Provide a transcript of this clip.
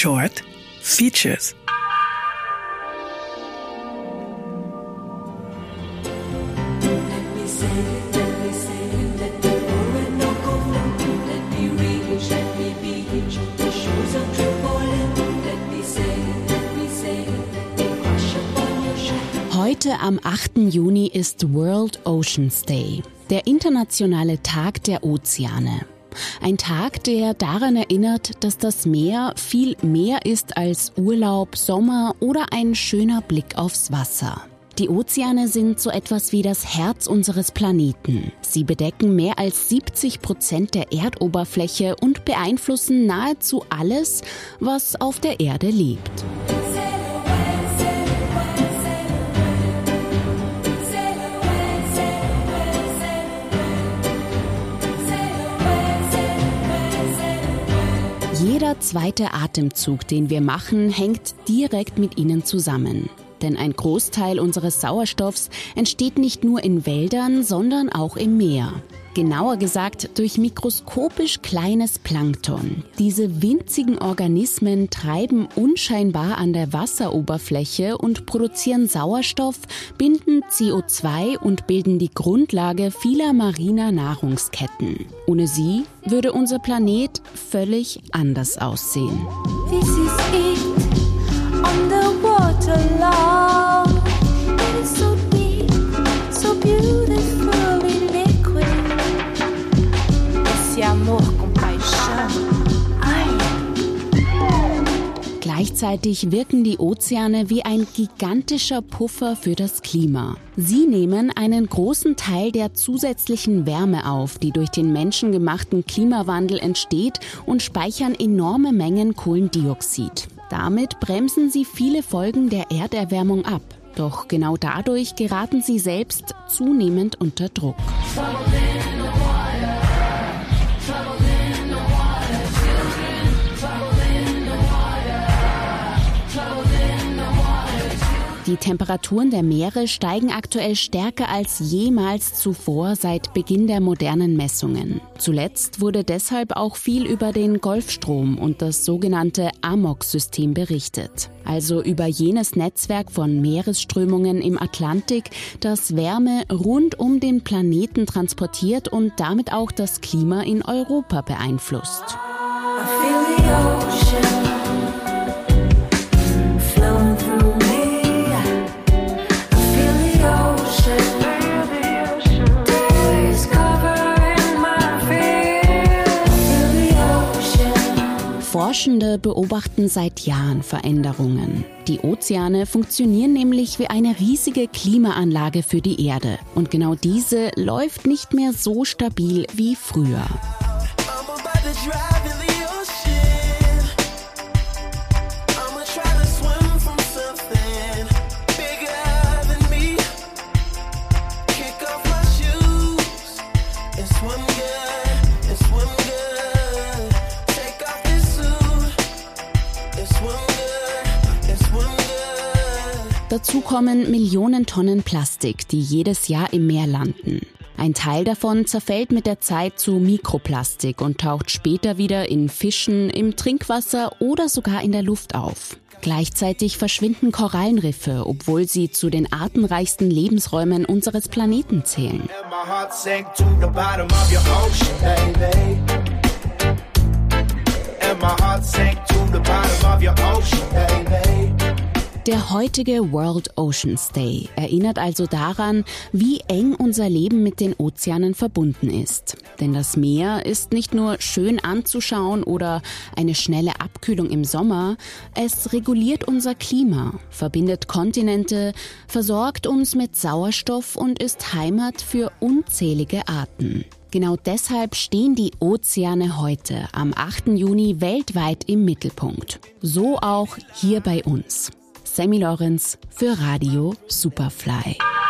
Short Features. Heute am 8. Juni ist World Oceans Day, der internationale Tag der Ozeane. Ein Tag, der daran erinnert, dass das Meer viel mehr ist als Urlaub, Sommer oder ein schöner Blick aufs Wasser. Die Ozeane sind so etwas wie das Herz unseres Planeten. Sie bedecken mehr als 70% der Erdoberfläche und beeinflussen nahezu alles, was auf der Erde lebt. Jeder zweite Atemzug, den wir machen, hängt direkt mit ihnen zusammen. Denn ein Großteil unseres Sauerstoffs entsteht nicht nur in Wäldern, sondern auch im Meer. Genauer gesagt durch mikroskopisch kleines Plankton. Diese winzigen Organismen treiben unscheinbar an der Wasseroberfläche und produzieren Sauerstoff, binden CO2 und bilden die Grundlage vieler mariner Nahrungsketten. Ohne sie würde unser Planet völlig anders aussehen. This is it, on the water long. It is so deep, so beautifully liquid. Esse amor com paixão. Gleichzeitig wirken die Ozeane wie ein gigantischer Puffer für das Klima. Sie nehmen einen großen Teil der zusätzlichen Wärme auf, die durch den menschengemachten Klimawandel entsteht, und speichern enorme Mengen Kohlendioxid. Damit bremsen sie viele Folgen der Erderwärmung ab. Doch genau dadurch geraten sie selbst zunehmend unter Druck. Die Temperaturen der Meere steigen aktuell stärker als jemals zuvor seit Beginn der modernen Messungen. Zuletzt wurde deshalb auch viel über den Golfstrom und das sogenannte AMOC-System berichtet. Also über jenes Netzwerk von Meeresströmungen im Atlantik, das Wärme rund um den Planeten transportiert und damit auch das Klima in Europa beeinflusst. I feel the ocean flowing through me. Forschende beobachten seit Jahren Veränderungen. Die Ozeane funktionieren nämlich wie eine riesige Klimaanlage für die Erde. Und genau diese läuft nicht mehr so stabil wie früher. Dazu kommen Millionen Tonnen Plastik, die jedes Jahr im Meer landen. Ein Teil davon zerfällt mit der Zeit zu Mikroplastik und taucht später wieder in Fischen, im Trinkwasser oder sogar in der Luft auf. Gleichzeitig verschwinden Korallenriffe, obwohl sie zu den artenreichsten Lebensräumen unseres Planeten zählen. Der heutige World Oceans Day erinnert also daran, wie eng unser Leben mit den Ozeanen verbunden ist. Denn das Meer ist nicht nur schön anzuschauen oder eine schnelle Abkühlung im Sommer, es reguliert unser Klima, verbindet Kontinente, versorgt uns mit Sauerstoff und ist Heimat für unzählige Arten. Genau deshalb stehen die Ozeane heute, am 8. Juni, weltweit im Mittelpunkt. So auch hier bei uns. Sammy Lorenz für Radio Superfly.